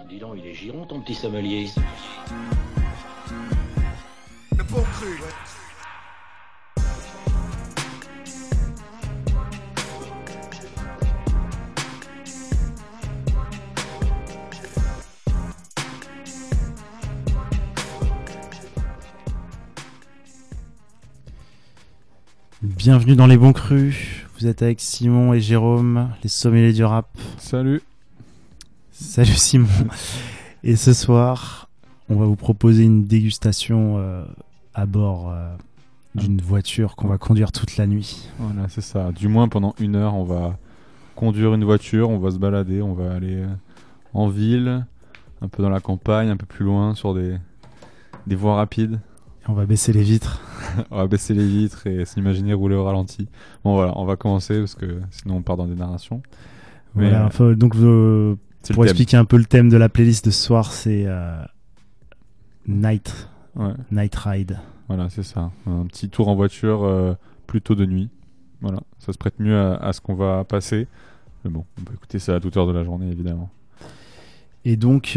Dis donc, il est giron ton petit sommelier. Le bon cru, ouais. Bienvenue dans les bons crus, vous êtes avec Simon et Jérôme, les sommeliers du rap. Salut. Salut Simon. Et ce soir, on va vous proposer une dégustation à bord d'une voiture qu'on va conduire toute la nuit. Voilà, c'est ça. Du moins pendant 1 heure, on va conduire une voiture, on va se balader, on va aller en ville, un peu dans la campagne, un peu plus loin, sur des voies rapides. Et on va baisser les vitres. On va baisser les vitres et s'imaginer rouler au ralenti. Bon voilà, on va commencer parce que sinon on part dans des narrations. Voilà, donc pour expliquer un peu le thème de la playlist de ce soir, c'est Night Ride. Voilà, c'est ça. Un petit tour en voiture plutôt de nuit. Voilà, ça se prête mieux à ce qu'on va passer. Mais bon, on peut écouter ça à toute heure de la journée évidemment. Et donc,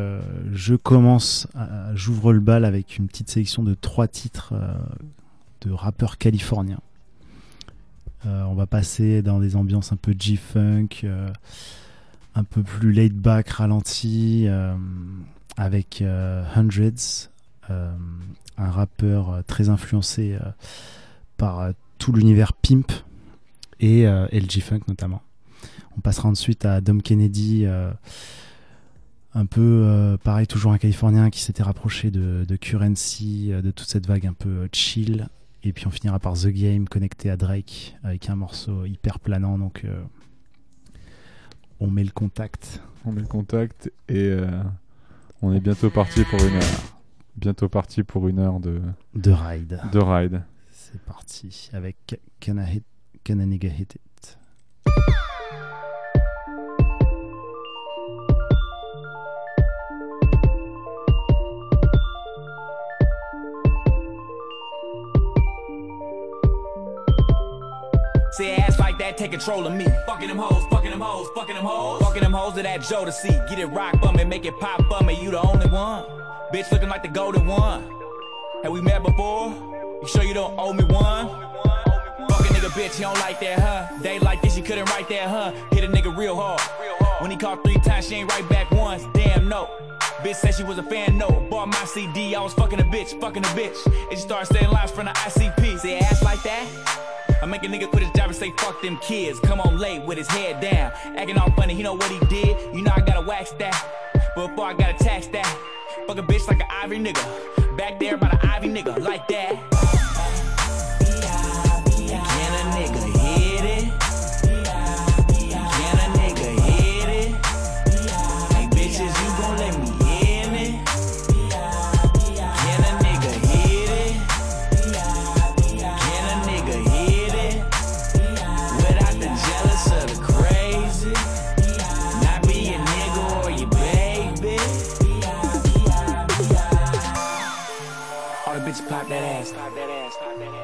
j'ouvre le bal avec une petite sélection de 3 titres de rappeurs californiens. On va passer dans des ambiances un peu G-Funk, un peu plus laid-back, ralenti, avec Hundreds, un rappeur très influencé par tout l'univers Pimp et le G-Funk notamment. On passera ensuite à Dom Kennedy, un peu pareil, toujours un Californien qui s'était rapproché de Currency, de toute cette vague un peu chill. Et puis on finira par The Game connecté à Drake avec un morceau hyper planant. Donc on met le contact. On met le contact et on est bientôt parti pour 1 heure. Bientôt parti pour 1 heure de ride. De ride. C'est parti avec Can a Nigga Hit It. Say ass like that, take control of me. Fucking them hoes, fucking them hoes, fucking them hoes. Fucking them hoes to that Joe to see. Get it rock for me, make it pop for me. You the only one. Bitch looking like the golden one. Have we met before? You sure you don't owe me one? Fucking nigga bitch, you don't like that, huh? Day like this, you couldn't write that, huh? Hit a nigga real hard. When he called 3 times, she ain't write back once. Damn, no. Bitch said she was a fan, no. Bought my CD, I was fucking a bitch, fucking a bitch. And she started saying lies from the ICP. Say ass like that? I make a nigga quit his job and say fuck them kids. Come on late with his head down, acting all funny, he know what he did. You know I gotta wax that, but before I gotta tax that. Fuck a bitch like an Ivy nigga, back there by the Ivy nigga, like that. Can a nigga hit it? Can a nigga hit it? Hey bitches, you gon' let me in it? Can a nigga hit it? Can a nigga hit it? Without the jealous or the crazy, not be a nigga or your baby. All the bitches pop that ass, pop that ass, pop that ass.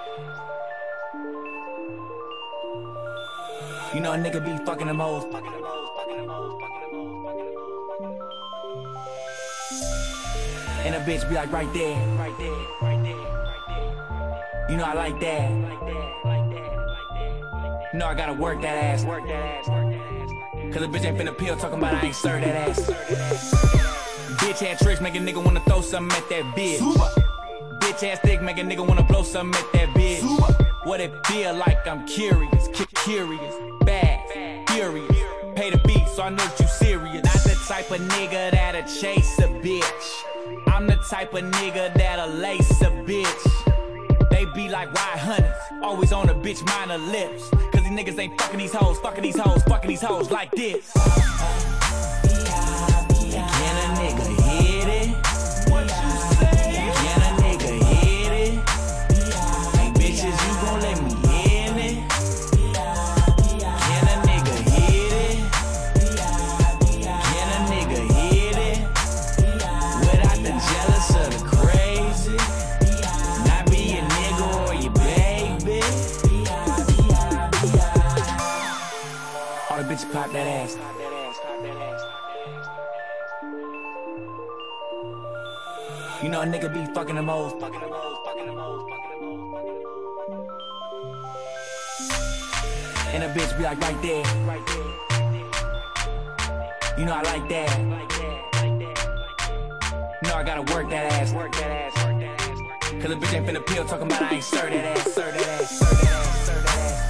You know a nigga be fucking them hoes, fucking them hoes, fucking them hoes, fucking them hoes, fucking them hoes, fucking them hoes. And a bitch be like right there, right there, right there, right there. You know I like that, like that, like that, like that. You know I gotta work that ass, work that ass, work that ass. Cause a bitch ain't finna peel talking about I ain't serve that ass. Bitch had tricks, make a nigga wanna throw something at that bitch. Bitch ass dick, make a nigga wanna blow something at that bitch. What it feel like, I'm curious, curious, bad, furious. Pay the beat, so I know that you serious. Not the type of nigga that'll chase a bitch. I'm the type of nigga that'll lace a bitch. They be like wide hunters, always on a bitch mind her lips. Cause these niggas ain't fucking these hoes, fucking these hoes, fucking these hoes like this. Can a nigga hit it? What you say? Can a nigga hit it? Hey bitches, you gon' let me in it? Can a nigga hit it? Can a nigga hit it? Without the jealous or the crazy, not be a nigga or your baby. All the bitches pop that ass. You know a nigga be fucking them hoes. And a bitch be like right there. You know I like that. You know I gotta work that ass. Cause a bitch ain't finna peel talking about I ain't serve that ass, serve that ass, serve that ass, serve that ass.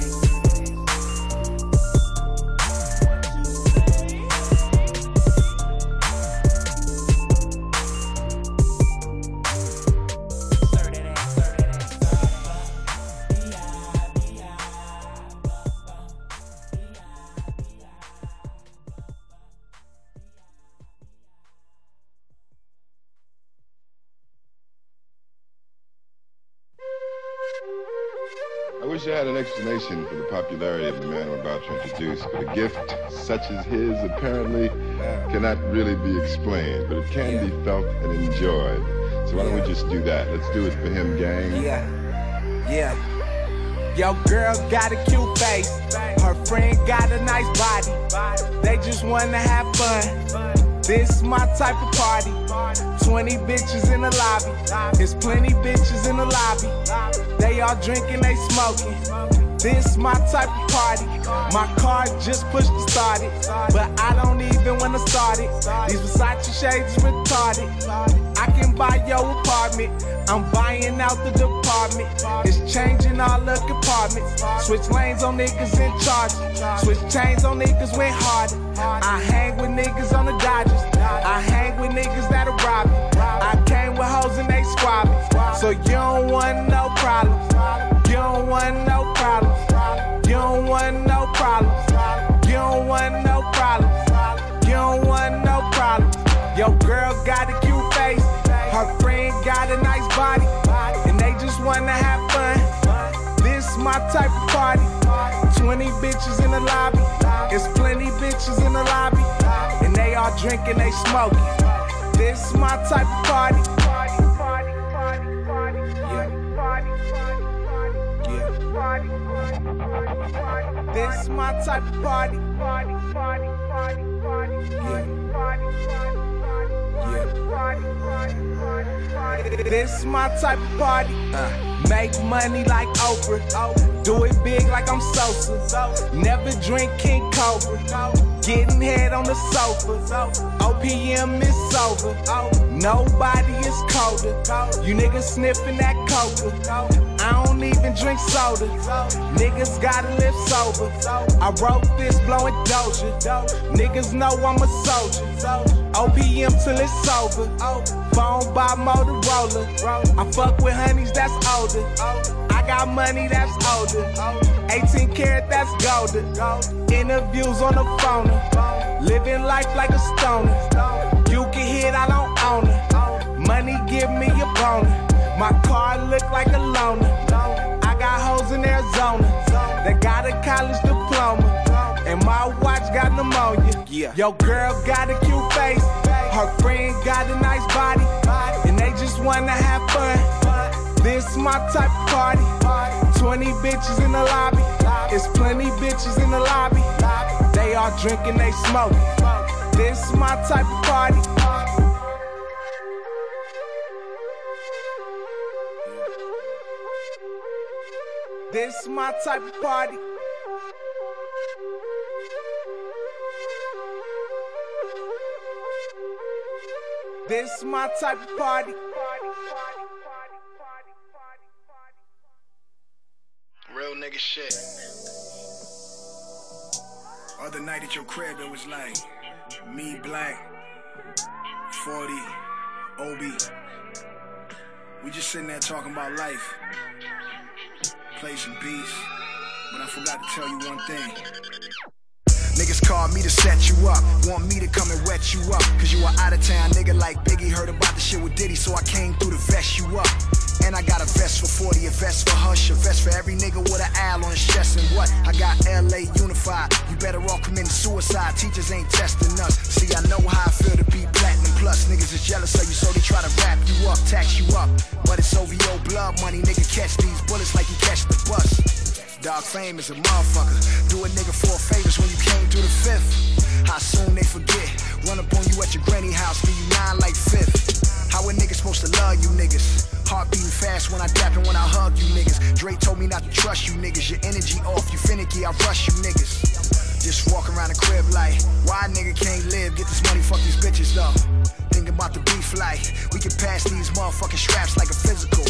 I wish I had an explanation for the popularity of the man I'm about to introduce, but a gift such as his apparently cannot really be explained, but it can be felt and enjoyed. So why don't we just do that? Let's do it for him, gang. Yeah. Yo, girl got a cute face. Her friend got a nice body. They just wanna have fun. This my type of party. 20 bitches in the lobby. There's plenty bitches in the lobby. They all drinking, they smoking. This my type of party. My car just pushed to start it, but I don't even wanna start it. These Versace shades is retarded. I can buy your apartment. I'm buying out the department. It's changing all the compartments. Switch lanes on niggas in charge. Switch chains on niggas went harder. I hang with niggas on the Dodgers. I hang with niggas that'll rob me. I came with hoes and they squab me. So you don't want no problems. You don't want no problems. You don't want no problems. You don't want no problems. You don't want no problems. Your girl got a cute face. Her friend got a nice body. And they just wanna have fun. This my type of party. 20 bitches in the lobby. There's plenty bitches in the lobby. And they all drinking, they smoking. This my type of party. This my type of party. This my type of party. Make money like Oprah. Do it big like I'm Sosa. Never drink King Cobra. Getting head on the sofa. OPM is sober. Nobody is colder. You niggas sniffing that coca. I don't even drink soda. Niggas gotta live sober. I wrote this blowing Doja. Niggas know I'm a soldier. OPM till it's sober. Phone by Motorola. I fuck with honeys that's older. I got money that's older. 18 karat that's golden. Interviews on the phone. Living life like a stoner. You can hit, I don't own her. Money give me a boner. My car look like a loner. I got hoes in Arizona that got a college diploma. And my watch got pneumonia. Yo, girl got a cute face. Her friend got a nice body. And they just wanna have fun. This my type of party. 20 bitches in the lobby. There's plenty bitches in the lobby. They all drinking, they smoking. This my type of party. This my type of party. This my type of party. Real nigga shit. Other night at your crib, it was like me, Black, 40, Obi. We just sitting there talking about life. Play some beats, but I forgot to tell you one thing. Niggas called me to set you up, want me to come and wet you up. Cause you a out of town nigga like Biggie, heard about the shit with Diddy, so I came through to vest you up. And I got a vest for 40, a vest for Hush, a vest for every nigga with an owl on his chest. And what? I got LA unified, you better all committing suicide, teachers ain't testing us. See, I know how I feel to be platinum plus. Niggas is jealous of you, so they try to wrap you up, tax you up. But it's OVO blood money, nigga, catch these bullets like you catch the bus. Dog fame is a motherfucker. Do a nigga 4 favors when you came through the 5th. How soon they forget? Run up on you at your granny house, leave you 9 like 5th. How a nigga supposed love you niggas. Heart beating fast when I dap and when I hug you niggas. Drake told me not to trust you niggas. Your energy off, you finicky, I rush you niggas. Just walk around the crib like, why nigga can't live? Get this money, fuck these bitches though. Thinking about the beef like, we can pass these motherfucking straps like a physical.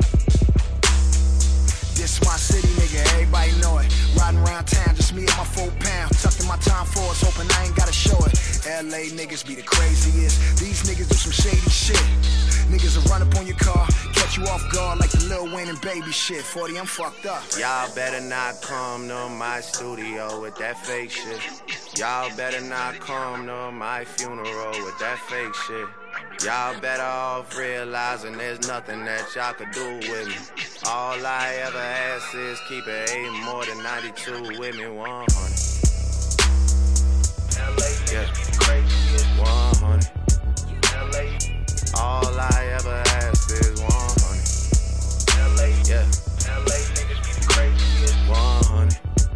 This my city, nigga, everybody know it. Riding around town, just me and my 4 pound. Tucked in my time force, hoping I ain't gotta show it. LA niggas be the craziest. These niggas do some shady shit. Niggas will run up on your car, catch you off guard like the Lil Wayne and Baby shit. 40, I'm fucked up. Y'all better not come to my studio with that fake shit. Y'all better not come to my funeral with that fake shit. Y'all better off realizing there's nothing that y'all could do with me. All I ever ask is keep it 8 more than 92 with me, 100. Yeah, 100. All I ever ask is 100. Yeah, 100.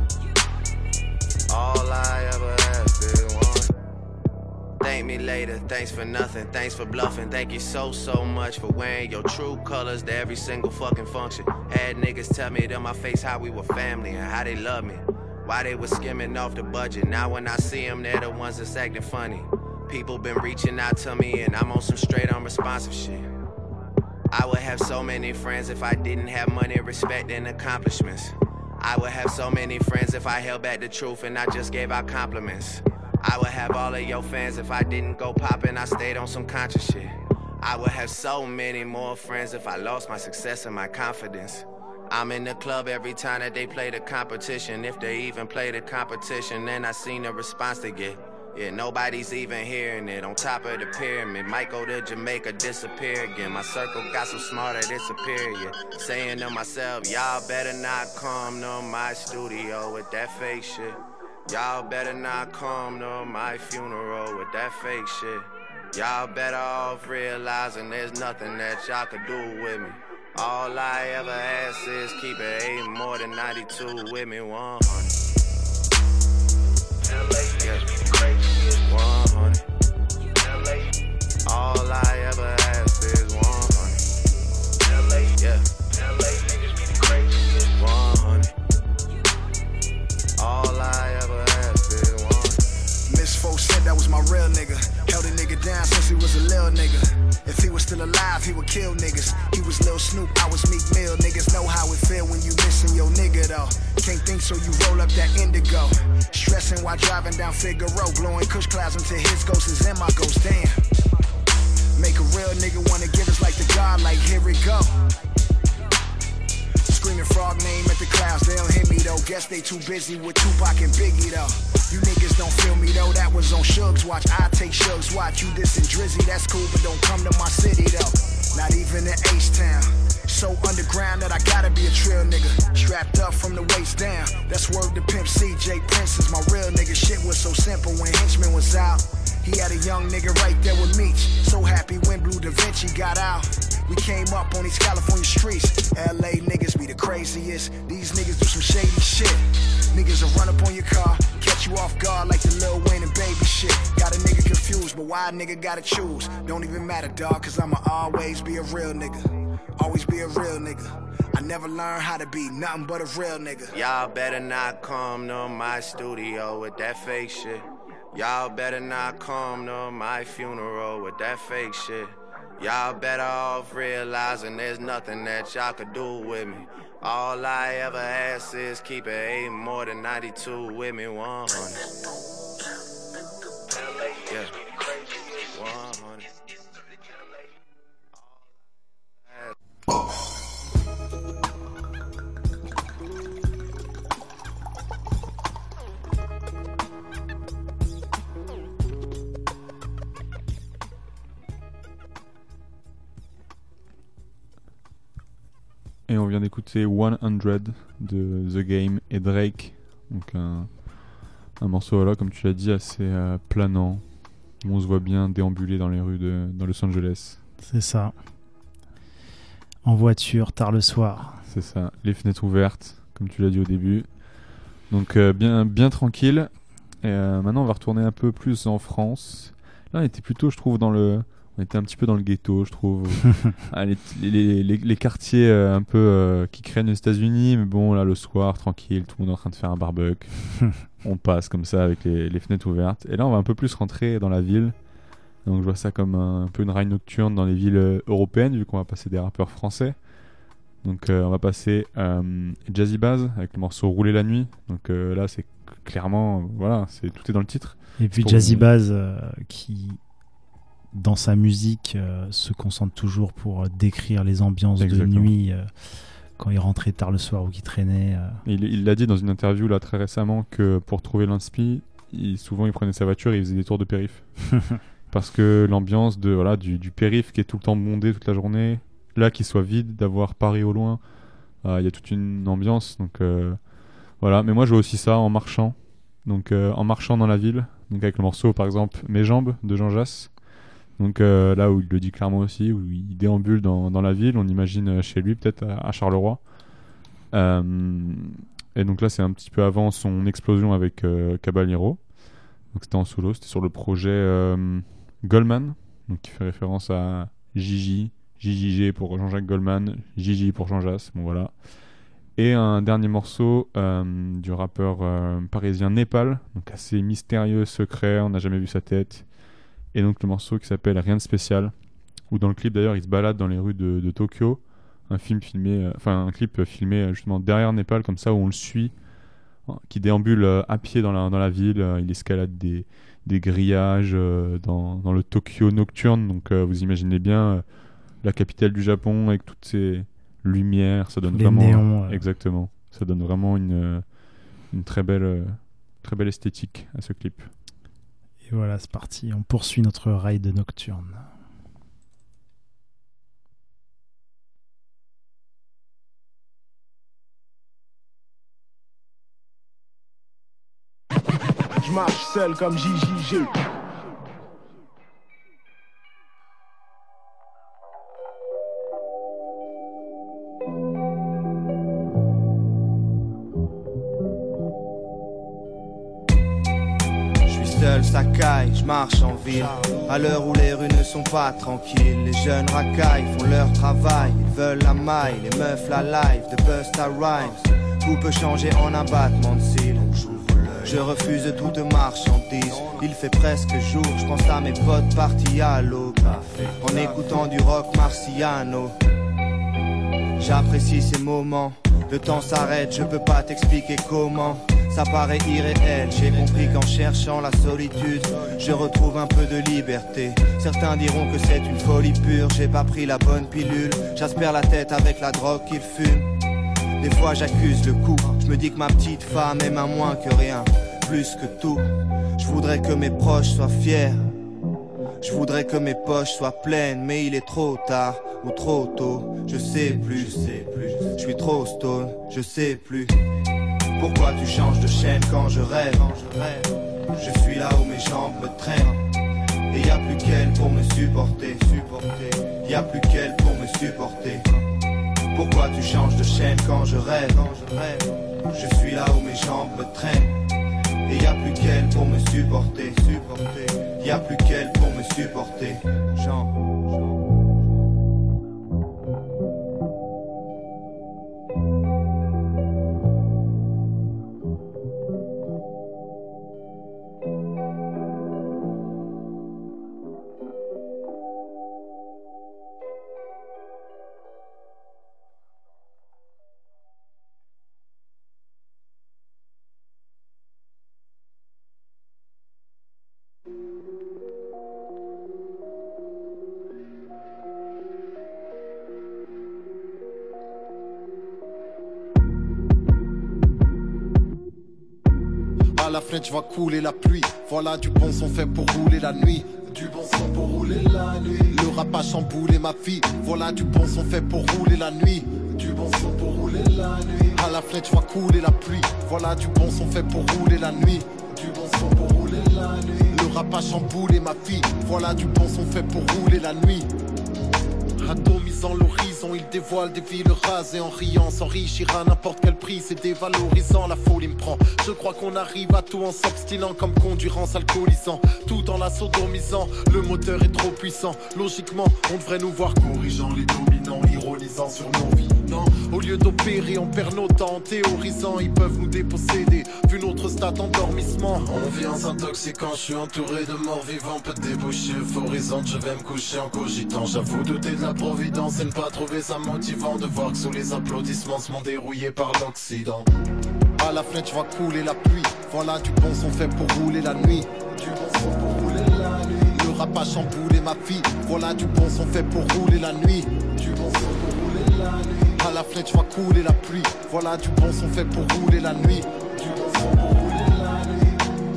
All I ever ask is 100. Thank me later, thanks for nothing, thanks for bluffing. Thank you so much for wearing your true colors to every single fucking function. Had niggas tell me to my face how we were family and how they love me. Why they was skimming off the budget. Now when I see them, they're the ones that's acting funny. People been reaching out to me and I'm on some straight unresponsive shit. I would have so many friends if I didn't have money, respect, and accomplishments. I would have so many friends if I held back the truth and I just gave out compliments. I would have all of your fans if I didn't go poppin', I stayed on some conscious shit. I would have so many more friends if I lost my success and my confidence. I'm in the club every time that they play the competition. If they even play the competition, then I seen the response they get. Yeah, nobody's even hearing it. On top of the pyramid, might go to Jamaica, disappear again. My circle got so smart that it's superior. Saying to myself, y'all better not come to my studio with that fake shit. Y'all better not come to my funeral with that fake shit. Y'all better off realizing there's nothing that y'all could do with me. All I ever ask is keep it 8 more than 92 with me, 100. Yeah. 100. All I ever ask is 100. Yeah. 100. All I ever ask is 100. Miss Fo said that was my real nigga. Held a nigga down since he was a little nigga. If he was still alive, he would kill niggas. He was Lil Snoop, I was Meek Mill. Niggas know how it feel when you missing your nigga though. Can't think so you roll up that indigo. Stressing while driving down Figaro. Blowing kush clouds until his ghost is in my ghost, damn. Make a real nigga wanna give us like the God, like here we go. Screaming frog name at the clouds, they don't hit me though. Guess they too busy with Tupac and Biggie though. You niggas don't feel me though, that was on Shug's watch. I take Shug's watch, you dissing Drizzy, that's cool, but don't come to my city though. Not even in H-Town. So underground that I gotta be a trill nigga. Strapped up from the waist down, that's word to Pimp C. J Prince is my real nigga. Shit was so simple when Henchman was out. He had a young nigga right there with Meech. So happy when Blue Da Vinci got out. We came up on these California streets. LA niggas be the craziest. These niggas do some shady shit. Niggas will run up on your car, catch you off guard like the Lil Wayne and Baby shit. Got a nigga confused, but why a nigga gotta choose? Don't even matter, dog, cause I'ma always be a real nigga. Always be a real nigga. I never learned how to be nothing but a real nigga. Y'all better not come to my studio with that fake shit. Y'all better not come to my funeral with that fake shit. Y'all better off realizing there's nothing that y'all could do with me. All I ever ask is keep it 8 more than 92 with me, 100. Yeah, 100. Et on vient d'écouter 100 de The Game et Drake. Donc un morceau voilà, comme tu l'as dit, assez planant. On se voit bien déambuler dans les rues de Los Angeles. C'est ça. En voiture, tard le soir. C'est ça. Les fenêtres ouvertes, comme tu l'as dit au début. Donc bien tranquille. Et maintenant on va retourner un peu plus en France. Là on était plutôt, je trouve, dans le On était un petit peu dans le ghetto, je trouve. Les quartiers un peu qui craignent aux États-Unis, mais bon, là, le soir, tranquille, tout le monde est en train de faire un barbecue. On passe comme ça avec les fenêtres ouvertes. Et là, on va un peu plus rentrer dans la ville. Donc, je vois ça comme un peu une ride nocturne dans les villes européennes, vu qu'on va passer des rappeurs français. Donc, on va passer Jazzy Bass avec le morceau Rouler la nuit. Donc, là, c'est clairement, voilà, tout est dans le titre. Et puis Jazzy Bass qui, dans sa musique, se concentre toujours pour décrire les ambiances de nuit quand il rentrait tard le soir ou qu'il traînait. Il l'a dit dans une interview là très récemment que pour trouver l'inspi, souvent il prenait sa voiture et il faisait des tours de périph. Parce que l'ambiance du périph qui est tout le temps bondé toute la journée, là qu'il soit vide, d'avoir Paris au loin, il y a toute une ambiance. Donc voilà. Mais moi je vois aussi ça en marchant. Donc en marchant dans la ville, donc avec le morceau par exemple Mes jambes de Jean Jass. Donc là où il le dit clairement aussi, où il déambule dans la ville, on imagine chez lui peut-être à Charleroi. Et donc là c'est un petit peu avant son explosion avec Caballero. Donc c'était en solo, c'était sur le projet Goldman, donc qui fait référence à JJG pour Jean-Jacques Goldman, Gigi pour Jean Jass, bon voilà. Et un dernier morceau du rappeur parisien Népal, donc assez mystérieux, secret, on n'a jamais vu sa tête. Et donc le morceau qui s'appelle Rien de spécial, où dans le clip d'ailleurs il se balade dans les rues de Tokyo, un clip filmé justement derrière Népal comme ça où on le suit, qui déambule à pied dans la ville, il escalade des grillages dans le Tokyo nocturne, donc vous imaginez bien la capitale du Japon avec toutes ces lumières, ça donne vraiment néons, exactement, ça donne vraiment une très belle esthétique à ce clip. Et voilà, c'est parti, on poursuit notre ride nocturne. Je marche seul comme JJG. Ça caille, je marche en ville. À l'heure où les rues ne sont pas tranquilles, les jeunes racailles font leur travail. Ils veulent la maille, les meufs la live, de Busta Rhymes. Tout peut changer en un battement de cils. Je refuse toute marchandise. Il fait presque jour, je pense à mes potes partis à l'aube en écoutant du rock marciano. J'apprécie ces moments. Le temps s'arrête, je peux pas t'expliquer comment. Ça paraît irréel, j'ai compris qu'en cherchant la solitude, je retrouve un peu de liberté. Certains diront que c'est une folie pure, j'ai pas pris la bonne pilule. J'aspire la tête avec la drogue qu'ils fument. Des fois j'accuse le coup, je me dis que ma petite femme aime à moins que rien, plus que tout. Je voudrais que mes proches soient fiers, je voudrais que mes poches soient pleines, mais il est trop tard ou trop tôt, je sais plus. Je suis trop stone, je sais plus. Pourquoi tu changes de chaîne quand je rêve? Je suis là où mes jambes me traînent. Et y a plus qu'elle pour me supporter. Y a plus qu'elle pour me supporter. Pourquoi tu changes de chaîne quand je rêve? Je suis là où mes jambes me traînent. Et y a plus qu'elle pour me supporter. Y a plus qu'elle pour me supporter. À la fenêtre, je vois couler la pluie. Voilà du bon son fait pour rouler la nuit. Du bon son pour rouler la nuit. Le rap a chamboulé ma vie. Voilà du bon son fait pour rouler la nuit. Du bon son pour rouler la nuit. À la fenêtre, je vois couler la pluie. Voilà du bon son fait pour rouler la nuit. Du bon son pour rouler la nuit. Le rap a chamboulé ma vie. Voilà du bon son fait pour rouler la nuit. Atomisant l'horizon, il dévoile des villes rases et en riant s'enrichir à n'importe quel prix, c'est dévalorisant, la folie me prend. Je crois qu'on arrive à tout en s'obstinant comme conduire en s'alcoolisant, tout en la sodomisant, le moteur est trop puissant. Logiquement, on devrait nous voir corrigeant les dominants, ironisant sur nos vies. Non, au lieu d'opérer, on perd nos temps en théorisant, ils peuvent nous déposséder, vu notre stade d'endormissement. On vit en s'intoxiquant, je suis entouré de morts vivants, peu de débouchés euphorisante, je vais me coucher en cogitant. J'avoue douter de la providence et ne pas trouver ça motivant de voir que sous les applaudissements ce monde est rouillé par l'Occident. À la fenêtre, je vois couler la pluie, voilà du bon son fait pour rouler la nuit. Du bon son pour rouler la nuit. Le rap a chamboulé ma vie, voilà du bon son fait pour rouler la nuit. Du bon son pour rouler la nuit. À la fenêtre, je vois couler la pluie, voilà du bon son fait pour rouler la nuit. Du bon son pour rouler la nuit.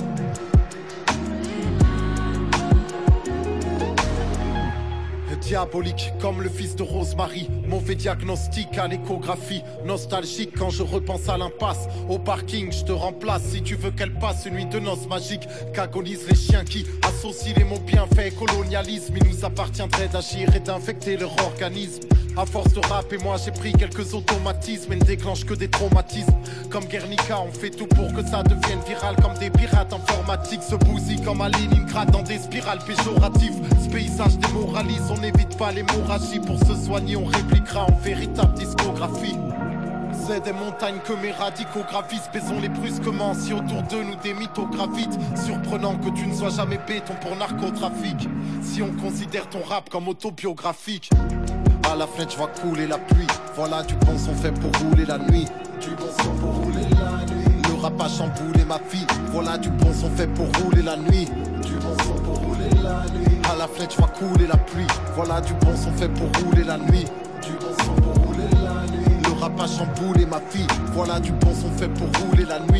Diabolique comme le fils de Rosemary, mauvais diagnostic à l'échographie, nostalgique quand je repense à l'impasse. Au parking, je te remplace si tu veux qu'elle passe une nuit de noces magique. Qu'agonisent les chiens qui associent les mots bienfaits, colonialisme. Il nous appartiendrait d'agir et d'infecter leur organisme. À force de rap et moi j'ai pris quelques automatismes et ne déclenche que des traumatismes. Comme Guernica, on fait tout pour que ça devienne viral comme des pirates informatiques. Se bousillent comme à Leningrad dans des spirales péjoratives. Ce paysage démoralise, on n'évite pas l'hémorragie. Pour se soigner, on répliquera en véritable discographie. C'est des montagnes que mes radicaux gravissent, baisons-les brusquement si autour d'eux nous des mythos gravitent. Surprenant que tu ne sois jamais béton pour narcotrafic, si on considère ton rap comme autobiographique. À la fenêtre, je vois couler la pluie, voilà du bon son fait pour rouler la nuit. Du bon son pour rouler la nuit. Le rap a chamboulé ma vie, voilà du bon son fait pour rouler la nuit. Du bon son pour rouler la nuit. À la fenêtre, je vois couler la pluie, voilà du bon son fait pour rouler la nuit. Du bon son pour rouler la nuit. Le rap a chamboulé ma vie, voilà du bon son fait pour rouler la nuit.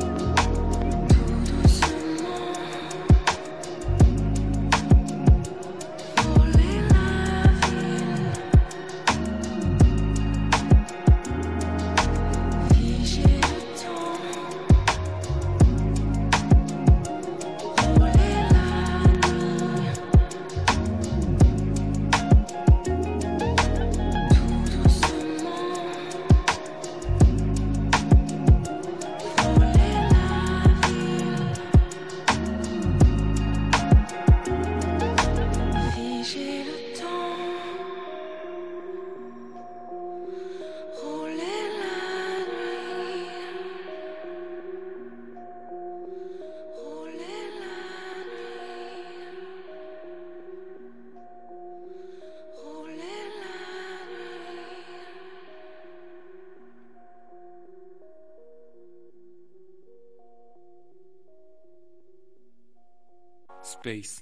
Space.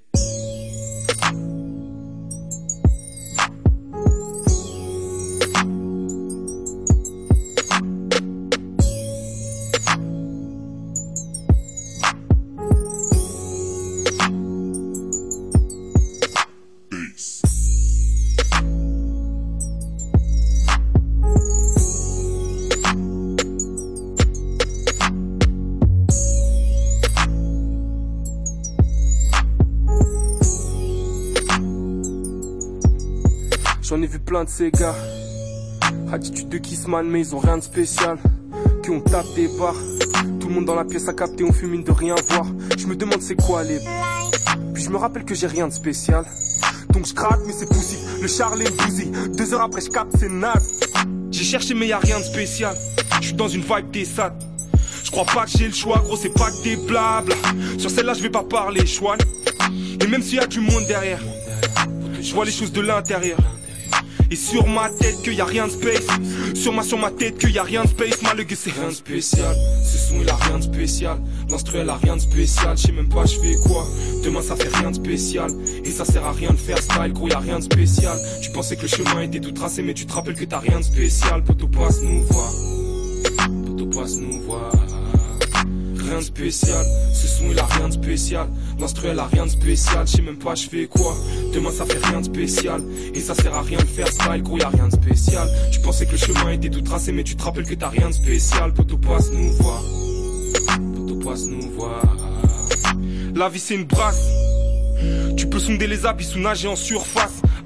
J'en ai vu plein de ces gars, attitude de Kissman mais ils ont rien de spécial. Qui on tape des barres, tout le monde dans la pièce a capté, on fume mine de rien voir. Je me demande c'est quoi les... Puis je me rappelle que j'ai rien de spécial. Donc je craque mais c'est poussif, le Charlie me bousille. 2 heures après je capte c'est naze. J'ai cherché mais y'a rien de spécial. Je suis dans une vibe des SAT. Je crois pas que j'ai le choix, gros c'est pas que des blabla. Sur celle-là je vais pas parler chouane. Et même s'il y a du monde derrière, je vois les choses de l'intérieur. Et sur ma tête que y'a rien de space. Sur ma tête que y'a rien de space. Malgré c'est rien de spécial. Ce son il a rien de spécial. L'instru elle a rien de spécial. Je sais même pas je fais quoi. Demain ça fait rien de spécial. Et ça sert à rien de faire style. Gros y'a rien de spécial. Tu pensais que le chemin était tout tracé. Mais tu te rappelles que t'as rien de spécial. Poto passe nous voir. Poto passe nous voir. Rien de spécial, ce son il a rien de spécial. L'instru elle a rien de spécial, je sais même pas je fais quoi. Demain ça fait rien de spécial. Et ça sert à rien de faire style, gros y'a rien de spécial. Tu pensais que le chemin était tout tracé mais tu te rappelles que t'as rien de spécial. Poto passe nous voir. Poto passe nous voir. La vie c'est une brasse. Tu peux sonder les abysses ou nager en surface.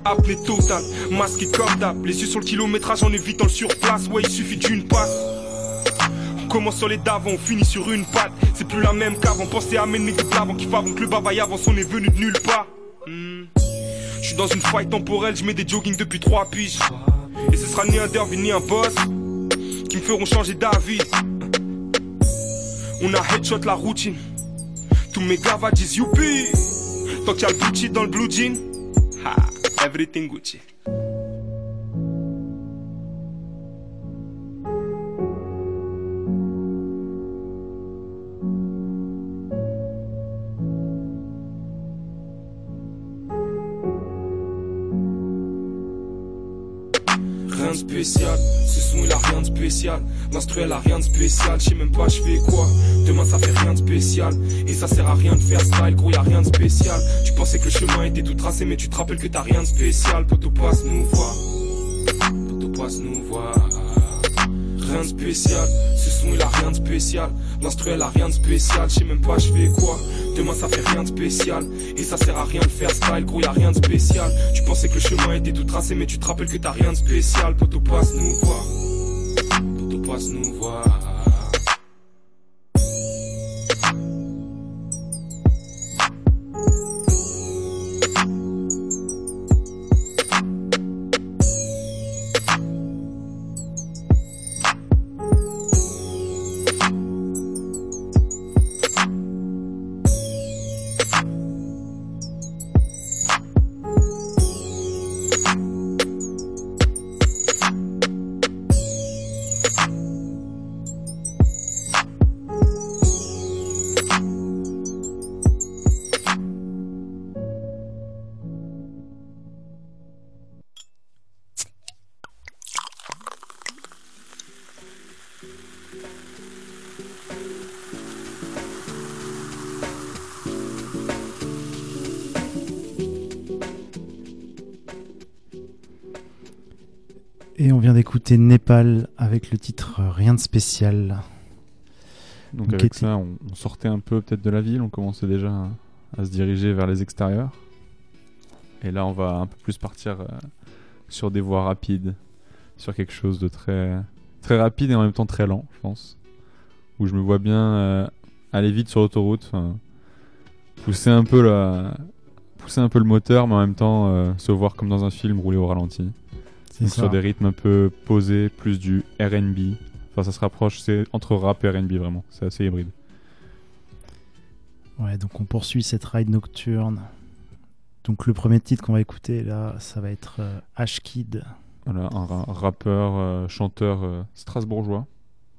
apnée totale, masqué comme d'hab. Les yeux sur le kilométrage en évitant le surplace. Ouais, il suffit d'une passe. On commence sur les d'avant, on finit sur une patte. C'est plus la même qu'avant, pensez à amener de l'avant. Qui avant que le bavaille avance, on est venu de nulle part. Je suis dans une faille temporelle, je mets des jogging depuis 3 piges. Et ce sera ni un derby ni un boss qui me feront changer d'avis. On a headshot la routine. Tous mes gavas disent youpi. Tant qu'il y a le Gucci dans le blue jean, ha, everything Gucci. Rien de spécial, ce son il a rien de spécial. L'instru elle a rien de spécial, je sais même pas je fais quoi. Demain ça fait rien de spécial. Et ça sert à rien de faire style, gros y'a rien de spécial. Tu pensais que le chemin était tout tracé, mais tu te rappelles que t'as rien de spécial. Poto passe nous voir, poto passe nous voir. Rien de spécial, ce son il a rien de spécial. L'instru elle a rien de spécial, je sais même pas je fais quoi. Demain ça fait rien de spécial. Et ça sert à rien de faire style, gros y'a rien de spécial. Tu pensais que le chemin était tout tracé, mais tu te rappelles que t'as rien de spécial. Poto passe nous voir, poto passe nous voir. Et on vient d'écouter Népal avec le titre Rien de spécial. Donc avec ça, on sortait un peu peut-être de la ville, on commençait déjà à se diriger vers les extérieurs. Et là, on va un peu plus partir sur des voies rapides, sur quelque chose de très, très rapide et en même temps très lent, je pense. Où je me vois bien aller vite sur l'autoroute, pousser un peu le moteur, mais en même temps se voir comme dans un film rouler au ralenti. Donc sur des rythmes un peu posés, plus du R&B. Enfin, ça se rapproche, c'est entre rap et R&B vraiment, c'est assez hybride. Ouais, donc on poursuit cette ride nocturne. Donc le premier titre qu'on va écouter là, ça va être Ashkid. Voilà, un rappeur, chanteur strasbourgeois.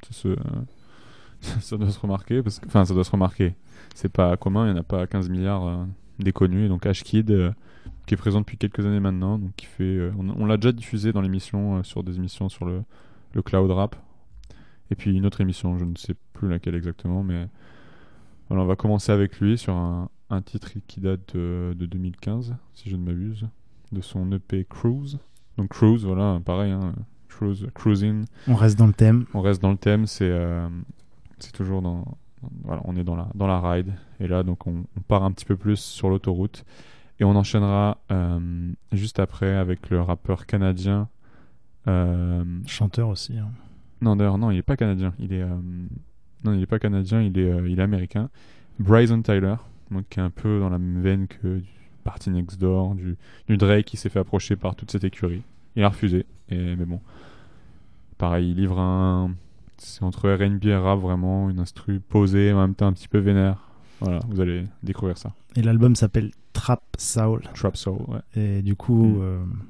Ça doit se remarquer, ça doit se remarquer. C'est pas commun, il n'y en a pas 15 milliards déconnus. Donc Ashkid, qui est présent depuis quelques années maintenant, donc qui fait, on l'a déjà diffusé dans l'émission, sur des émissions sur le cloud rap. Et puis une autre émission, je ne sais plus laquelle exactement, mais voilà, on va commencer avec lui sur un titre qui date de 2015, si je ne m'abuse, de son EP Cruise. Donc Cruise, voilà, pareil, hein, cruising. On reste dans le thème. On reste dans le thème, c'est toujours voilà, on est dans la ride. Et là, donc on part un petit peu plus sur l'autoroute. Et on enchaînera juste après avec le rappeur canadien. Chanteur aussi. Hein. Non, d'ailleurs, non, il est pas canadien. Il est pas canadien, il est américain. Bryson Tyler, donc qui est un peu dans la même veine que du Party Next Door, du Drake qui s'est fait approcher par toute cette écurie. Il a refusé, mais bon. Pareil, il livre c'est entre R&B et rap, vraiment, une instru posée, en même temps un petit peu vénère. Voilà, vous allez découvrir ça. Et l'album s'appelle Trap Soul. Trap Soul, ouais. Et du coup,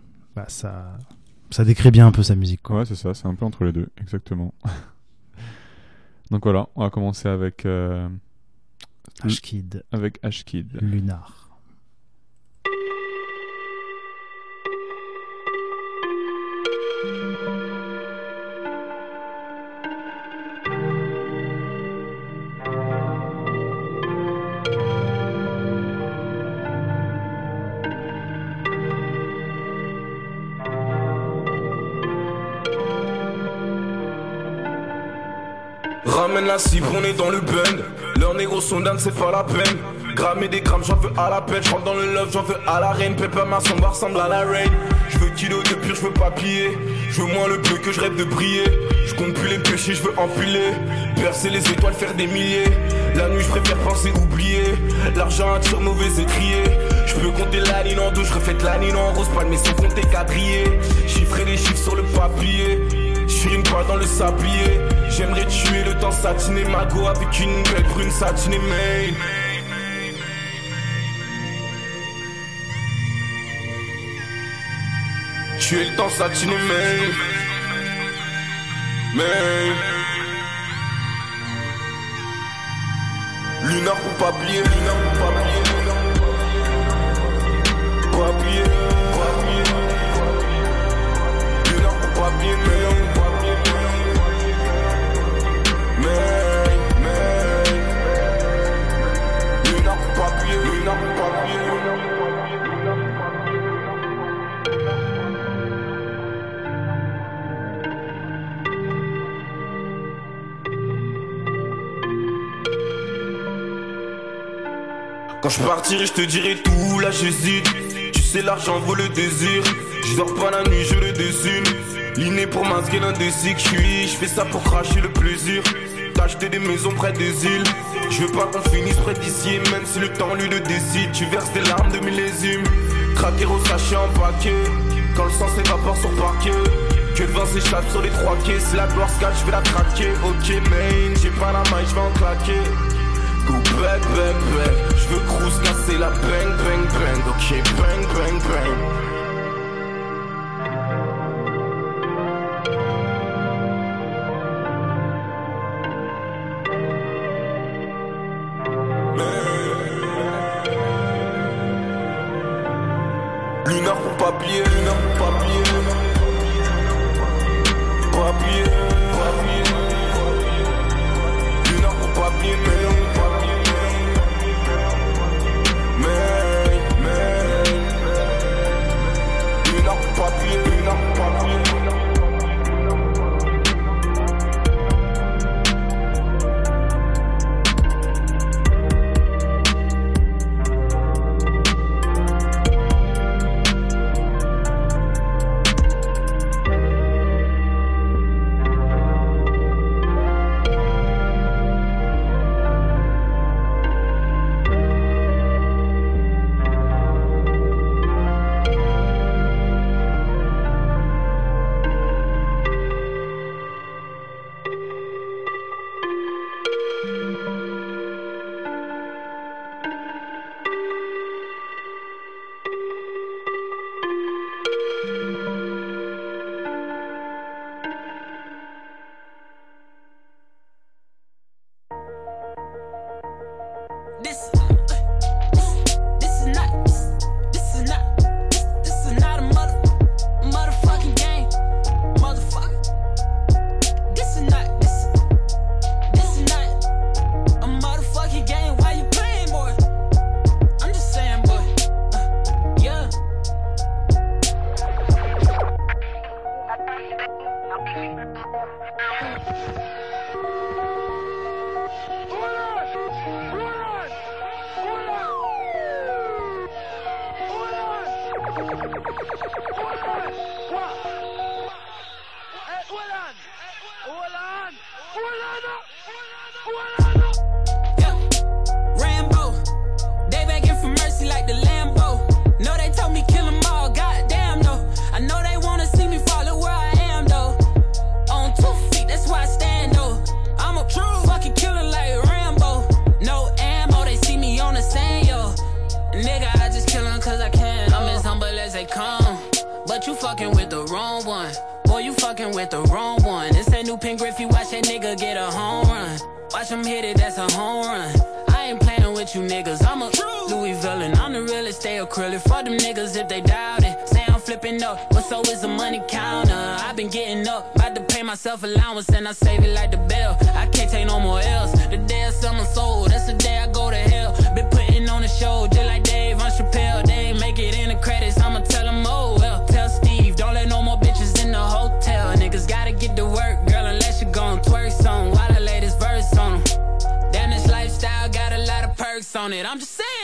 ça décrit bien un peu sa musique, quoi. Ouais, c'est ça, c'est un peu entre les deux, exactement. Donc voilà, on va commencer avec Ashkid. Avec Ashkid. Lunar. Ramène la cible, on est dans le bend. Leurs négros sont down, c'est pas la peine. grammes et des grammes, j'en veux à la pelle. J'rentre dans le love, j'en veux à la reine. Pepper ma sombre ressemble à la raid. Je veux kilo de pur, je veux papier. Je veux moins le bleu que je rêve de briller. Je compte plus les péchés, je veux empiler. Percer les étoiles, faire des milliers. La nuit je préfère penser oublier. L'argent attire mauvais étrier. Je peux compter la ligne en deux, je refais la ligne en rose. Pas de mais sans compter quadrillé. Chiffrer les chiffres sur le papier. J'suis une poire dans le sablier. J'aimerais tuer le temps satiné. Mago avec une belle brune satinée main. Tuer le temps satiné main. Lunar pour papier, lunar pour papier. Papier, papier. Lunar pour papier, lunar pour papier, lunar pour papier. Quand je partirai, je te dirai tout, là j'hésite. Tu sais, l'argent vaut le désir. Je dors pas la nuit, je le dessine. L'inné pour masquer l'indécis que je fais ça pour cracher le plaisir. T'acheter des maisons près des îles. Je veux pas qu'on finisse près d'ici. Même si le temps lui le décide. Tu verses des larmes de millésime. Craquer au sachet en paquet. Quand le sang s'évapore sur parquet. Que le vin s'échappe sur les 3 quais. Si la gloire se cache, je vais la traquer. Ok man, j'ai pas la main, je vais en claquer. Go back, back, back. Je veux cruise, casser la bang, bang, bang. Ok, bang, bang, bang. Lunar pour papier, lunar pour papier. Papier, papier. Lunar pour papier, allowance and I save it like the bell. I can't take no more L's. The day I sell my soul, that's the day I go to hell. Been putting on a show just like Dave on Chappelle. They ain't make it in the credits, I'ma tell them, oh well. Tell Steve, don't let no more bitches in the hotel. Niggas gotta get to work, girl, unless you gon' twerk some while I lay this verse on them. Damn, this lifestyle got a lot of perks on it, I'm just saying.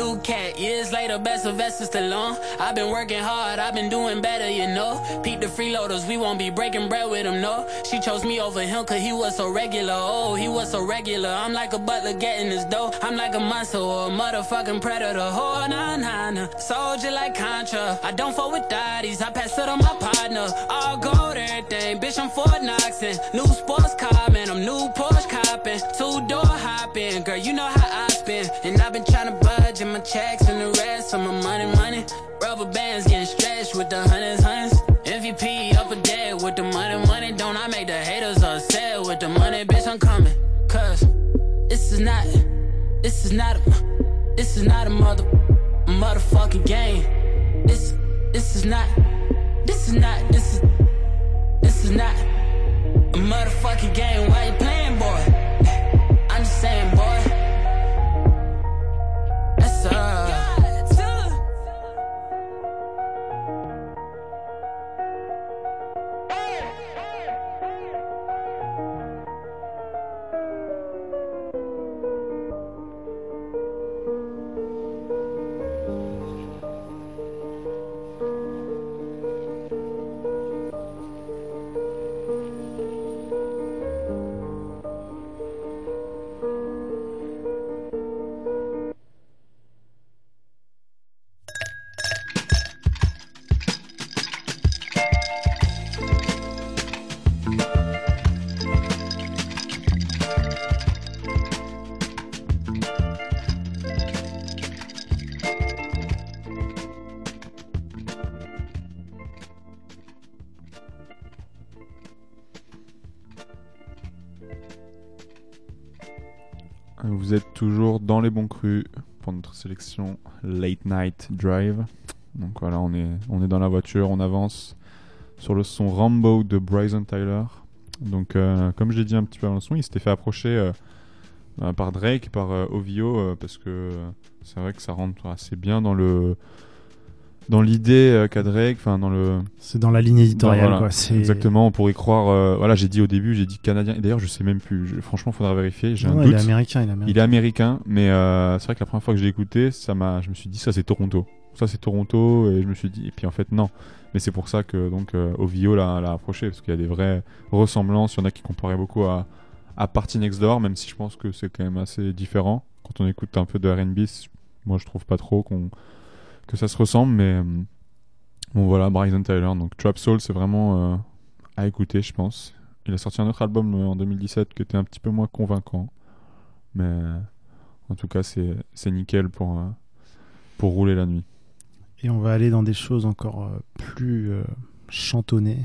Blue cat, years later, best Sylvester Stallone. I've been working hard, I've been doing better, you know. Peep the freeloaders, we won't be breaking bread with them, no. She chose me over him cause he was so regular, oh, he was so regular. I'm like a butler getting his dough. I'm like a monster or a motherfucking predator, oh, nah, nah, nah. Soldier like Contra, I don't fuck with daddies, I pass it on my partner. All gold, everything, bitch, I'm Fort Knox and new sports car, man, I'm new Porsche copping. 2-door hopping, girl, you know how I spin. And I've been trying to budget my checks and the rest of my money. Rubber bands getting stretched with the hundreds. MVP up a dead with the money. Don't I make the haters upset with the money, bitch, I'm coming. Cause this is not a motherfucking game. This is not a motherfucking game. Why you playing, boy? I'm just saying, boy. That's Vous êtes toujours dans les bons crus pour notre sélection Late Night Drive. Donc voilà, on est dans la voiture, on avance sur le son Rambo de Bryson Tyler. Donc comme je l'ai dit un petit peu avant le son, il s'était fait approcher par Drake, par OVO, parce que c'est vrai que ça rentre assez bien dans l'idée qu'a Drake, enfin c'est dans la ligne éditoriale, voilà, quoi. C'est... Exactement, on pourrait croire. Voilà, j'ai dit au début, j'ai dit canadien. Et d'ailleurs, je sais même plus. Franchement, faudra vérifier. J'ai un doute. Il est américain. Mais c'est vrai que la première fois que je l'ai écouté, je me suis dit ça c'est Toronto. Et je me suis dit. Et puis en fait non. Mais c'est pour ça que donc OVO l'a approché, parce qu'il y a des vraies ressemblances. Il y en a qui comparaient beaucoup à Party Next Door, même si je pense que c'est quand même assez différent. Quand on écoute un peu de R&B, moi je trouve pas trop que ça se ressemble, mais bon voilà, Bryson Tyler, donc Trap Soul, c'est vraiment à écouter, je pense. Il a sorti un autre album en 2017 qui était un petit peu moins convaincant, mais en tout cas c'est nickel pour rouler la nuit. Et on va aller dans des choses encore plus chantonnées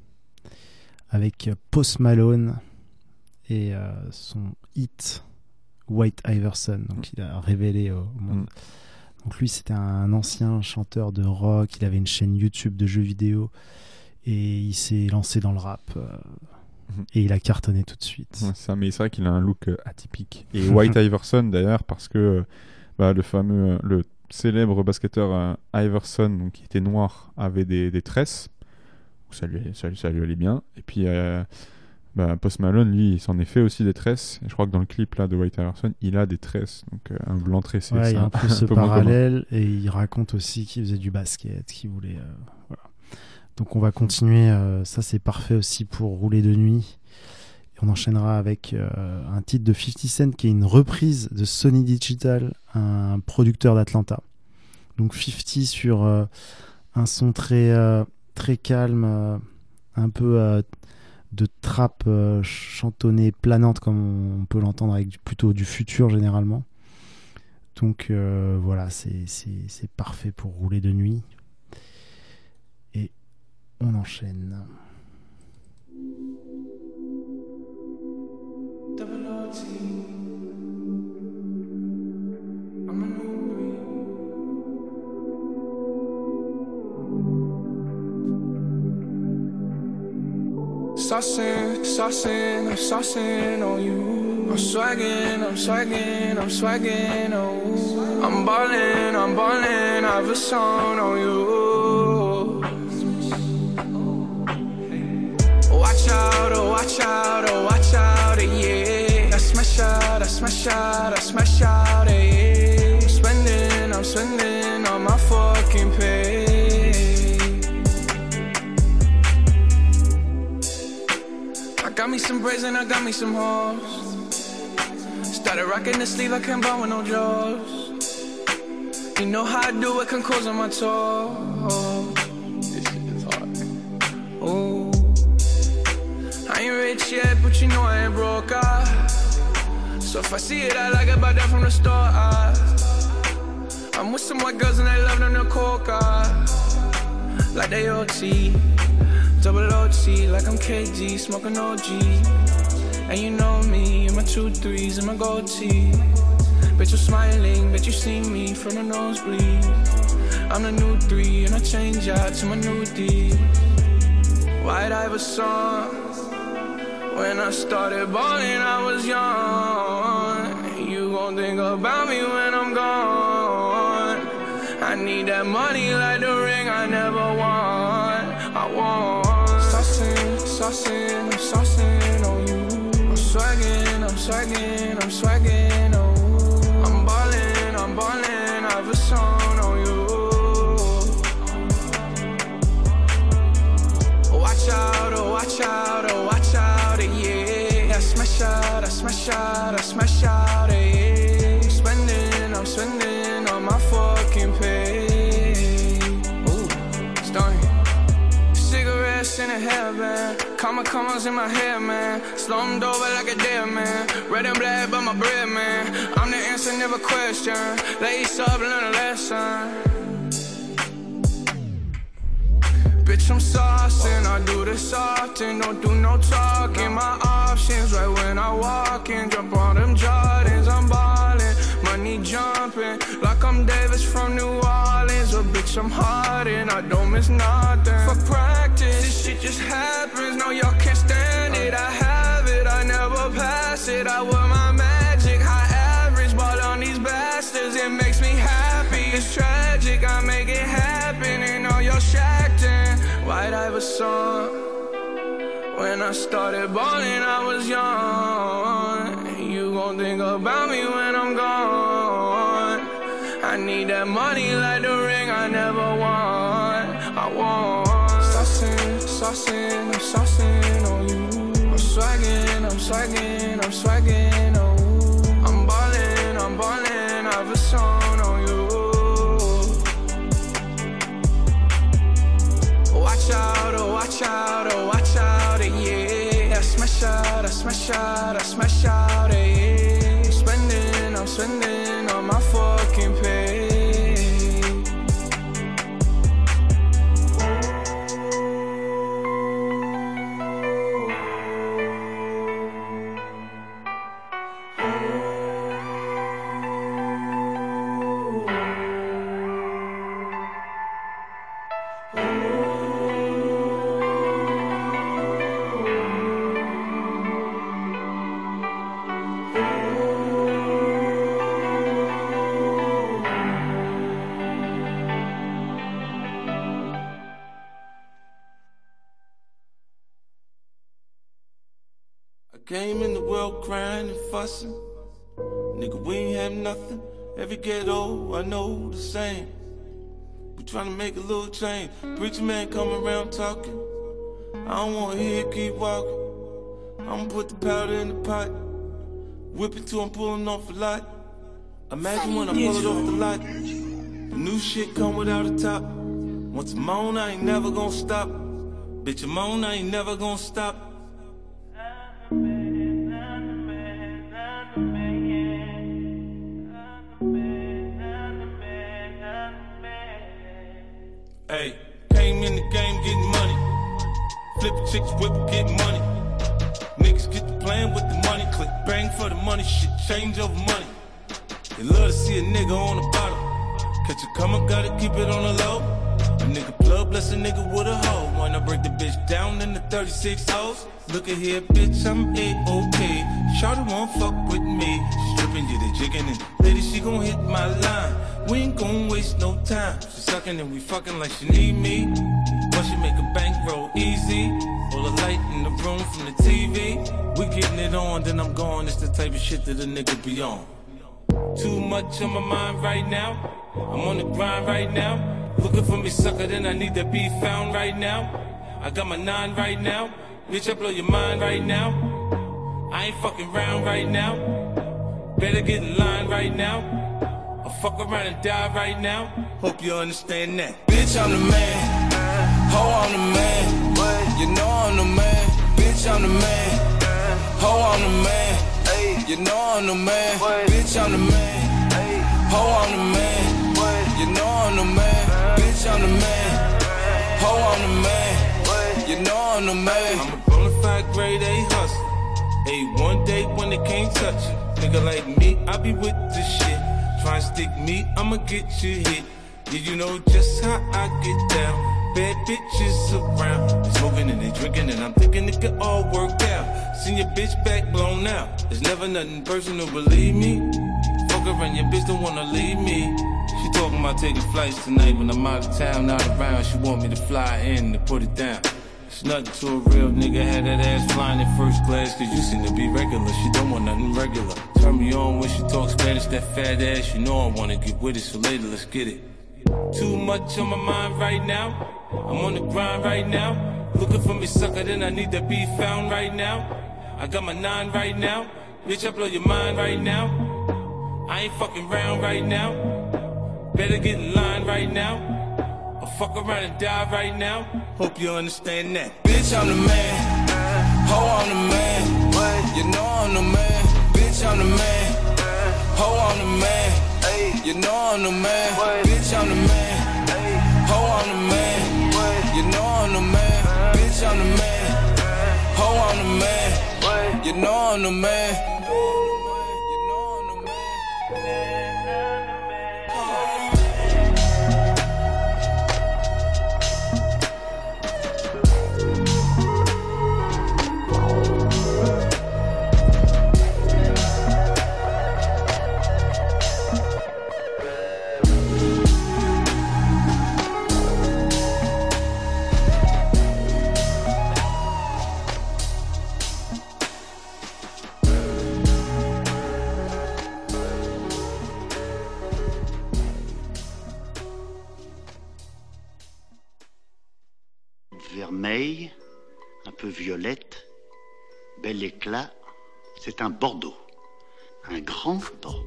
avec Post Malone et son hit White Iverson, donc il a révélé au monde. Donc lui, c'était un ancien chanteur de rock, il avait une chaîne YouTube de jeux vidéo et il s'est lancé dans le rap et il a cartonné tout de suite. Ouais, mais c'est vrai qu'il a un look atypique. Et White Iverson d'ailleurs, parce que le célèbre basketteur Iverson, donc, qui était noir, avait des tresses, ça lui allait bien. Et puis Post Malone, lui, il s'en est fait aussi des tresses. Et je crois que dans le clip là de White Iverson, il a des tresses, donc un blanc tressé. Ouais, il y a un peu ce parallèle, et il raconte aussi qu'il faisait du basket, qu'il voulait. Voilà. Donc on va continuer. Ça, c'est parfait aussi pour rouler de nuit. Et on enchaînera avec un titre de 50 Cent qui est une reprise de Sony Digital, un producteur d'Atlanta. Donc 50 sur un son très calme, un peu de trap chantonnée planante, comme on peut l'entendre avec plutôt du futur généralement. Donc voilà, c'est parfait pour rouler de nuit. Et on enchaîne. Saucing on you. I'm swagging, oh. I'm ballin', I've a song on you. Watch out, yeah. I smash out, yeah. got me some braids and I got me some hoes. Started rocking the sleeve, I can't buy with no jaws. You know how I do it, can close on my toes. This shit is hard. Ooh. I ain't rich yet, but you know I ain't broke, So if I see it, I like it, buy that from the store, I'm with some white girls and they love them to coca. Like they OT, double OT, like I'm KG, smoking OG. And you know me, and my 2 3s and my gold tee. Bet you're smiling, bet you see me from the nosebleed. I'm the new 3 and I change out to my new D. White Iverson. When I started balling, I was young. You gon' think about me when I'm gone. I need that money like the ring I never won. I want saucing, saucing, I'm saucing on you. I'm swagging, I'm swagging, I'm swagging, oh. I'm ballin', I've a song on you. Watch out, oh watch out, oh watch out, yeah. I smash out, I smash out, I smash out, yeah. I'm spending on my fucking pay. Ooh, stunning. Cigarettes in a hairband, commas in my hair, man. Slummed over like a dead man. Red and black by my bread, man. I'm the answer, never question. Lace up, learn a lesson. Bitch, I'm saucing, I do this often. Don't do no talking, my options right when I walk in. Jump on them Jordans, I'm ballin'. Money jumping, like I'm Davis from New Orleans. Or bitch, I'm hardin', I don't miss nothing. For practice, this shit just happens. No, y'all can't stand it, I have it. I never pass it, I wear my magic. High average, ball on these bastards. It makes me happy, it's tragic. I make it happen, and all y'all shacked in. White Iverson. When I started balling, I was young. You gon' think about me when I'm gone. I need that money like the ring I never won. I want saucing, saucing, I'm saucing on you. I'm swagging, I'm swagging, I'm swagging, oh. I'm ballin', I've a song on you. Watch out, oh watch out, oh watch out, yeah. I smash out, I smash out, I smash out, yeah. I'm spending on my fucking pay. Came in the world crying and fussing. Nigga, we ain't have nothing. Every ghetto, I know the same. We tryna make a little change. Preacher man come around talking. I don't wanna hear it, keep walking. I'ma put the powder in the pot. Whip it till I'm pulling off a lot. Imagine when I pull it off the lot. The new shit come without a top. Once I'm on, I ain't never gonna stop. Bitch, I'm on, I ain't never gonna stop. Hey, came in the game getting money. Flipping chicks, whipping, getting money. Niggas get to playing with the money. Click bang for the money, shit change over money. They love to see a nigga on the bottom. Catch a come up, gotta keep it on the low. A nigga plug, bless a nigga with a hoe. Wanna break the bitch down in the 36 hoes. Look at here, bitch, I'm A-OK. Shawty won't fuck with me. Stripping, get it jigging, and lady, she gon' hit my line. We ain't gon' waste no time. She sucking and we fucking like she need me. But she make a bankroll easy. All the light in the room from the TV. We getting it on, then I'm gone. It's the type of shit that a nigga be on. Too much on my mind right now. I'm on the grind right now. Looking for me, sucker, then I need to be found right now. I got my 9 right now. Bitch, I blow your mind right now. I ain't fucking around right now. Better get in line right now. I'll fuck around and die right now. Hope you understand that. Bitch, I'm the man. Ho, I'm the man. You know I'm the man. Bitch, I'm the man. Ho, I'm the man. You know I'm the man. Bitch, I'm the man. Ho, I'm the man. You know I'm the man. Bitch, I'm the man. Ho, I'm the man. You know I'm the man. I'm a bona fide grade A hustler. Hey, one day when they can't touch it. Nigga like me, I be with this shit. Try and stick me, I'ma get you hit. Did you know just how I get down? Bad bitches around. They smoking and they drinking and I'm thinking it could all work out. Seen your bitch back blown out. There's never nothing personal, believe me. Fuck around, your bitch don't wanna leave me. She talking about taking flights tonight when I'm out of town, not around. She want me to fly in and put it down. It's nothing to a real nigga, had that ass flying in first class. Cause you seem to be regular, she don't want nothing regular. Turn me on when she talks Spanish, that fat ass. You know I wanna get with it, so later let's get it. Too much on my mind right now. I'm on the grind right now. Looking for me sucker, then I need to be found right now. I got my 9 right now. Bitch, I blow your mind right now. I ain't fucking round right now. Better get in line right now. I'll fuck around and die right now. Hope you understand that. Bitch, I'm the man. Ho, I'm the man. You know I'm the man. Bitch, I'm the man. Ho, I'm the man. You know I'm the man. Bitch, I'm the man. Ho, I'm the man. You know I'm the man. Bitch, I'm the man. Ho, I'm the man. You know I'm the man. Vermeil, un peu violette, bel éclat, c'est un Bordeaux, un grand Bordeaux.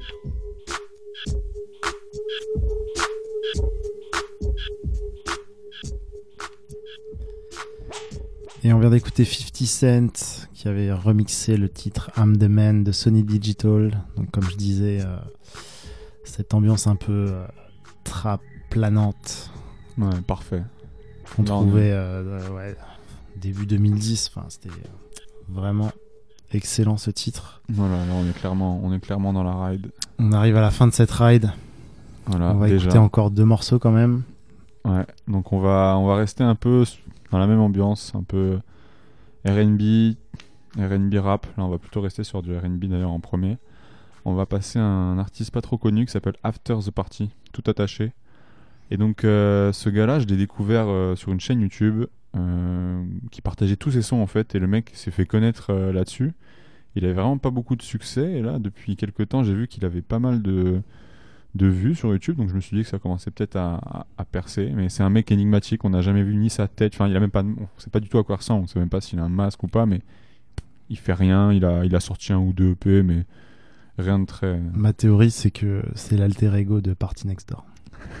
Et on vient d'écouter 50 Cent qui avait remixé le titre I'm the Man de Sony Digital. Donc comme je disais, cette ambiance un peu trap planante. Ouais, parfait. Qu'on trouvait début 2010. Enfin, c'était vraiment excellent ce titre. Voilà, là on est clairement dans la ride. On arrive à la fin de cette ride. Voilà, on va déjà écouter encore 2 morceaux quand même. Ouais, donc on va rester un peu dans la même ambiance, un peu R&B rap. Là on va plutôt rester sur du R&B d'ailleurs en premier. On va passer à un artiste pas trop connu qui s'appelle After the Party, tout attaché. Et donc ce gars-là, je l'ai découvert sur une chaîne YouTube qui partageait tous ses sons en fait, et le mec s'est fait connaître là-dessus. Il avait vraiment pas beaucoup de succès, et là depuis quelques temps j'ai vu qu'il avait pas mal de vues sur YouTube, donc je me suis dit que ça commençait peut-être à percer. Mais c'est un mec énigmatique, on n'a jamais vu ni sa tête, enfin il a même pas, on sait pas du tout à quoi il ressemble, on sait même pas s'il a un masque ou pas, mais il fait rien. Il a sorti 1 ou 2 EP, mais rien de très... Ma théorie c'est que c'est l'alter ego de Party Next Door.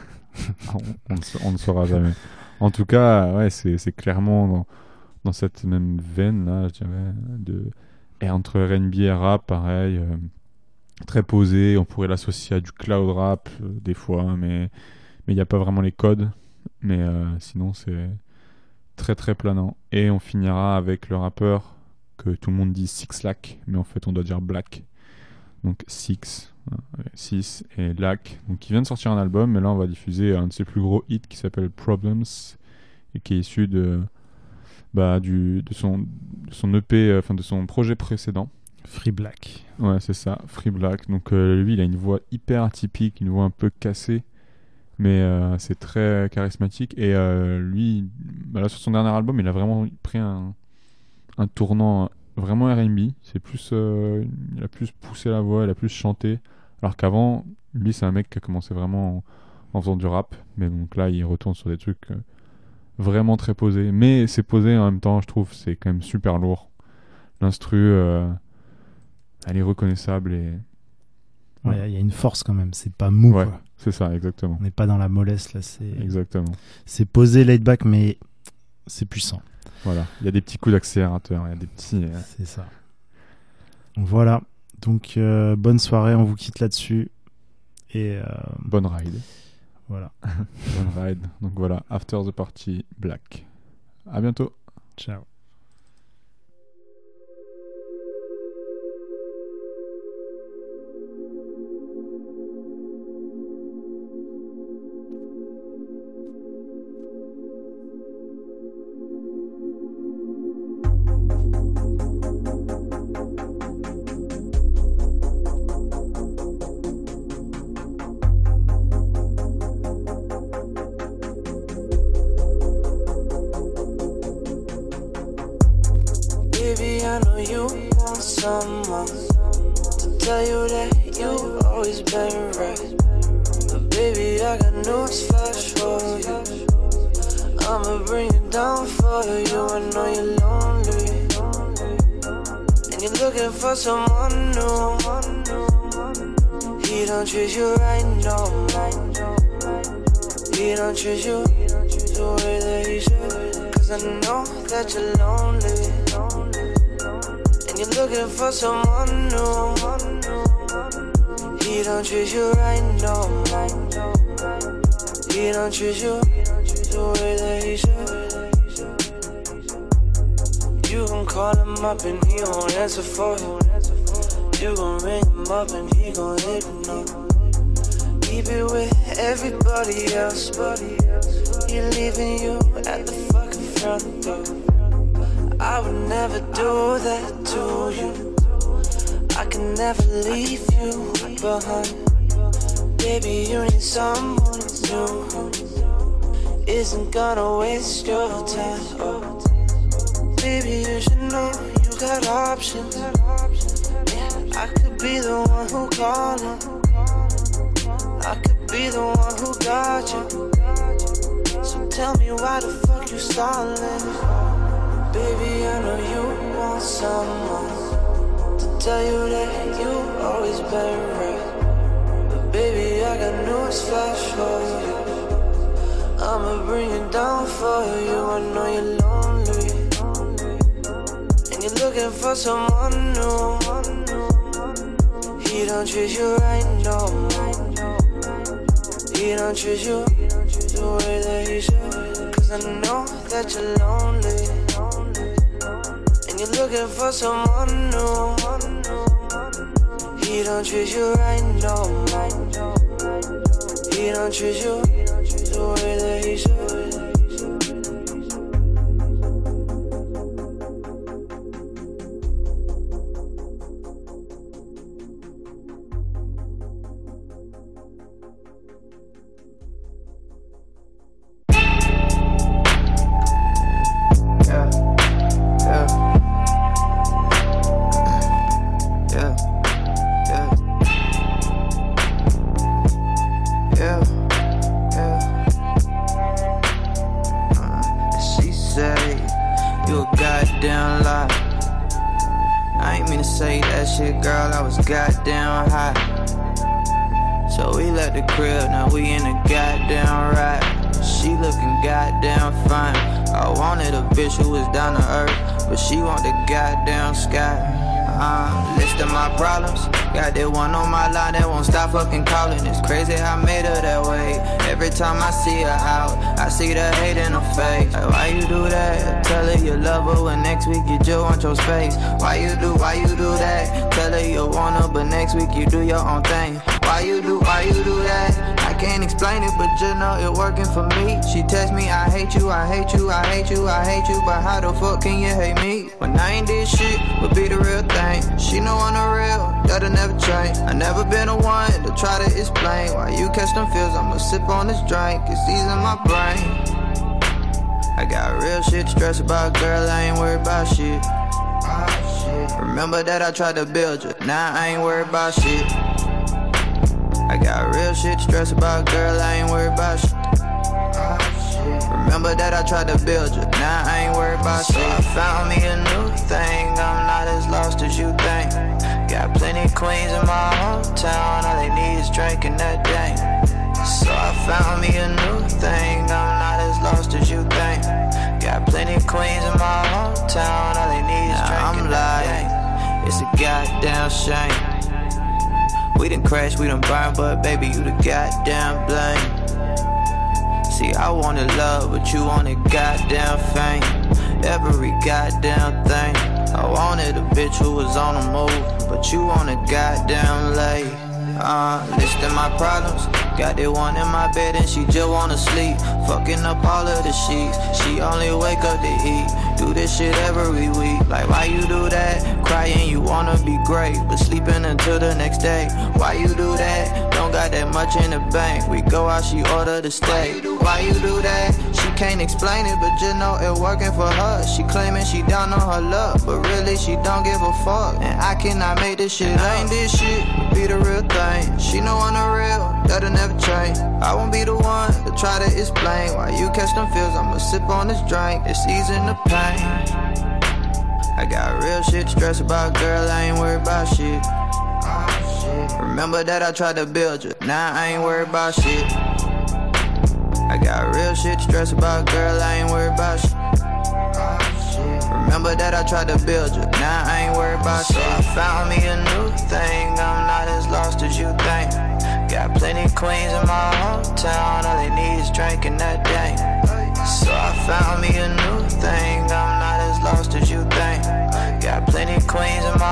on ne saura jamais. En tout cas, ouais, c'est clairement dans cette même veine là, je dirais, et entre R&B et rap, pareil, très posé. On pourrait l'associer à du cloud rap des fois, mais il n'y a pas vraiment les codes. Mais sinon, c'est très très planant. Et on finira avec le rappeur que tout le monde dit Six Lack, mais en fait on doit dire Black. Donc 6 et Lack, donc qui vient de sortir un album, mais là on va diffuser un de ses plus gros hits qui s'appelle Problems, et qui est issu de son EP, enfin de son projet précédent, Free Black. Ouais, c'est ça, Free Black. Donc lui il a une voix hyper atypique, une voix un peu cassée, mais c'est très charismatique. Et lui, là, sur son dernier album, il a vraiment pris un tournant vraiment R&B. C'est plus, il a plus poussé la voix, il a plus chanté. Alors qu'avant, lui, c'est un mec qui a commencé vraiment en faisant du rap. Mais donc là, il retourne sur des trucs vraiment très posé. Mais c'est posé en même temps, je trouve, c'est quand même super lourd. L'instru, elle est reconnaissable et... Ouais, il y a une force quand même, c'est pas mou. Ouais, quoi. c'est ça, exactement. On n'est pas dans la mollesse là, c'est... Exactement. C'est posé, laid back, mais c'est puissant. Voilà, il y a des petits coups d'accélérateur, il y a des petits... C'est ça. Voilà, donc bonne soirée, on vous quitte là-dessus. Et bonne ride. Voilà. Bonne ride. Donc voilà, After the Party, Black. À bientôt. Ciao. Someone to tell you that you've always been right. But baby, I got news flash for you. I'ma bring it down for you. I know you're lonely and you're looking for someone new. He don't treat you right, no. He don't treat you the way that he should. Cause I know that you're lonely. You're looking for someone new. He don't treat you right, no. He don't treat you the way that he should. You gon' call him up and he won't answer for you. You gon' ring him up and he gon' hit no. He be with everybody else, but he leaving you at the fucking front door. I would never do that to you. I can never leave you behind. Baby, you need someone new. Isn't gonna waste your time. Oh. Baby, you should know you got options. Yeah, I could be the one who called him. I could be the one who got you. So tell me why the fuck you stalling? Baby, I know you want someone to tell you that you've always been right. But baby, I got news flash for you. I'ma bring it down for you. I know you're lonely and you're looking for someone new. He don't treat you right, no. He don't treat you the way that he should. Cause I know that you're lonely. You're looking for someone new. He don't treat you right, no. He don't treat you the way that he should. Goddamn hot. So we left the crib, now we in the goddamn ride. She looking goddamn fine. I wanted a bitch who was down to earth, but she want the goddamn sky. List of my problems. Got that one on my line that won't stop fucking calling. It's crazy how I made her that way. Every time I see her out, I see the hate in her face. Like, why you do that? Tell her you love her when next week you just want your space. Why you do that? Tell her you want her but next week you do your own thing. Why you do that? I can't explain it but just know it working for me. She text me, I hate you, I hate you, I hate you, I hate you. But how the fuck can you hate me? When I ain't did shit, would be the real thing. She know I'm the real, that'll never change. I never been the one to try to explain why you catch them feels. I'ma sip on this drink, it's easing my brain. I got real shit to stress about, girl, I ain't worried about shit. Remember that I tried to build you, now I ain't worried about shit. I got real shit to stress about, girl, I ain't worried about shit. Remember that I tried to build you, now I ain't worried about shit. I found me a new thing, I'm not as lost as you think. Got plenty of queens in my hometown, all they need is drinking that thing. So I found me a new thing, I'm not as lost as you think. Got plenty of queens in my hometown, all they need is drinking that thing. It's a goddamn shame. We done crashed, we done burned, but baby, you the goddamn blame. See, I wanted love, but you wanted goddamn fame. Every goddamn thing. I wanted a bitch who was on the move, but you wanted goddamn late. Listing my problems. Got that one in my bed and she just wanna sleep. Fucking up all of the sheets. She only wake up to eat. Do this shit every week. Like why you do that? Crying you wanna be great, but sleeping until the next day. Why you do that? Don't got that much in the bank. We go out, she order the steak. Why you do that? She can't explain it, but just know it working for her. She claiming she down on her luck, but really she don't give a fuck. And I cannot make this shit. I ain't this shit, be the real thing. She know I'm the real, that'll never change. I won't be the one to try to explain why you catch them feels. I'ma sip on this drink, it's easing the pain. I got real shit to stress about, girl, I ain't worried about shit. Remember that I tried to build you, now I ain't worried about shit. I got real shit to stress about, girl, I ain't worried about shit. Remember that I tried to build you, now I ain't worried about shit. So I found me a new thing, I'm not as lost as you think. Got plenty of queens in my hometown, all they need is drinking that thing. So I found me a new thing, I'm not as lost as you think. Got plenty of queens in my